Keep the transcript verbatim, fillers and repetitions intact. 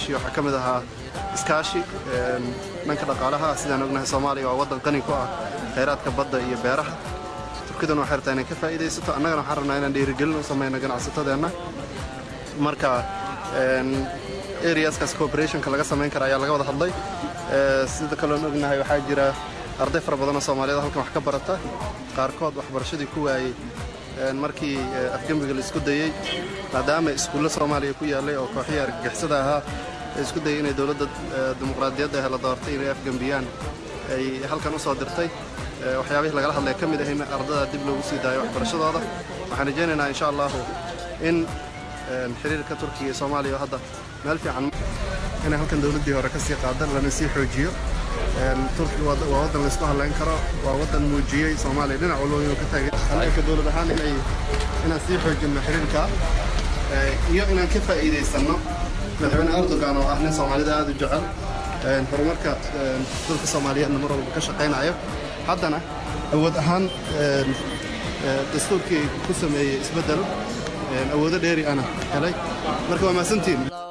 heshiiyo waxaa ka mid ahaa iskaashi dhanka dhaqaalaha sidaan ognahay Soomaaliya waa waddan qani ku ah kheyraadka badda iyo beeraha turkidana waxay rabtaa inay ka faa'iideysato annagana waxaan rabnaa inaan dhiirigelin u samayno ganacsatadeenna marka areaskaas cooperationka laga samayn kara ayaa laga wada hadlay sida kale oo ognahay waxaa jira arday fara badan oo Soomaaliyeed halkan wax ka barata qaarkood waxbarashadii ku waayay markii afgambiga la isku dayay maadaama iskuulla Soomaaliya ku yaalay oo kooxihii argagixisada ahaa isku dayay inay dawladda dimuqraadiyadda hela doortay inay afgambiyaan ay halkan u soo dirtay waxyaabihii lagala hadlay ka mid ah in ardada dib loogu sii daayo waxbarashadooda waxaan rajaynaynaa insha Allah in xiriirka Turkiga iyo Soomaaliya hadda meel fiican inay halkan dawladdii hore ka sii qaadan lana sii xoojiyo Turkiga waa waddan la isku halayn karo waa waddan muujiyay Soomaaliya dhinac walba inuu ka taagay halka dawlad ahaan inay inaan sii xoojino xiriirka iyo inaan ka faa'iideysano madaxweyne Erdogan oo ah nin Soomaalida aad u jecel horumarka dalka Soomaaliyeedna mar walba ka shaqeynayo haddana awood ahaan dastuurkii ku sameeyay isbedel awoodo dheeri ana helay marka waa maasantiin